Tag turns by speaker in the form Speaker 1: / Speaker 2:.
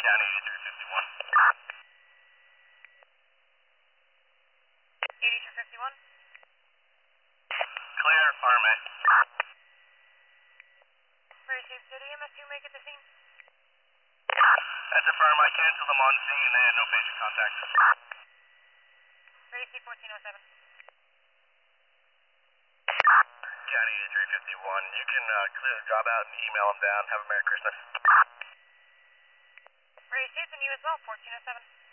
Speaker 1: Johnny 8351.
Speaker 2: 8351.
Speaker 1: Clear, arm it.
Speaker 2: Received, did EMS2 make it to scene?
Speaker 1: That's a firm. I canceled them on scene and no patient contact.
Speaker 2: Received 1407.
Speaker 1: Johnny 8351. You can clear the job out and email them down. Have a Merry Christmas.
Speaker 2: Received, and you as well, 1407.